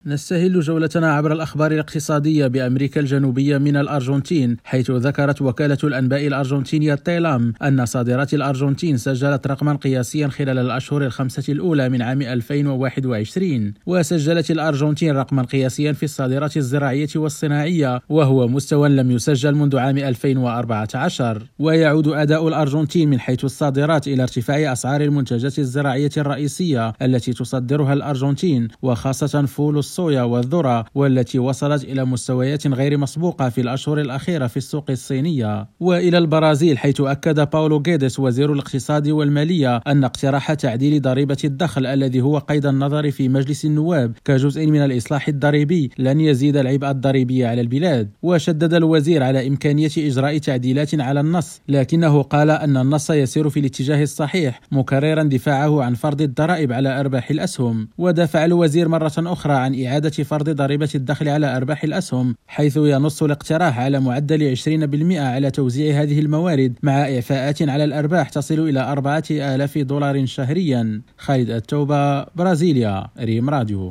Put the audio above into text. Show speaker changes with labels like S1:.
S1: نستهل جولتنا عبر الأخبار الاقتصادية بأمريكا الجنوبية من الأرجنتين، حيث ذكرت وكالة الأنباء الأرجنتينية تيلام أن صادرات الأرجنتين سجلت رقما قياسيا خلال الأشهر الخمسة الأولى من عام 2021. وسجلت الأرجنتين رقما قياسيا في الصادرات الزراعية والصناعية، وهو مستوى لم يسجل منذ عام 2014. ويعود أداء الأرجنتين من حيث الصادرات إلى ارتفاع أسعار المنتجات الزراعية الرئيسية التي تصدرها الأرجنتين، وخاصة فول الصويا والذرة، والتي وصلت إلى مستويات غير مسبوقة في الأشهر الأخيرة في السوق الصينية. وإلى البرازيل، حيث أكد باولو غيديس وزير الاقتصاد والمالية أن اقتراح تعديل ضريبة الدخل الذي هو قيد النظر في مجلس النواب كجزء من الإصلاح الضريبي لن يزيد العبء الضريبي على البلاد. وشدد الوزير على إمكانية إجراء تعديلات على النص، لكنه قال أن النص يسير في الاتجاه الصحيح، مكررا دفاعه عن فرض الضرائب على أرباح الأسهم. ودافع الوزير مرة أخرى عن إعادة فرض ضريبة الدخل على أرباح الأسهم، حيث ينص الاقتراح على معدل 20% على توزيع هذه الموارد، مع إعفاءات على الأرباح تصل إلى 4000 دولار شهريا. خالد التوبة، برازيليا، ريم راديو.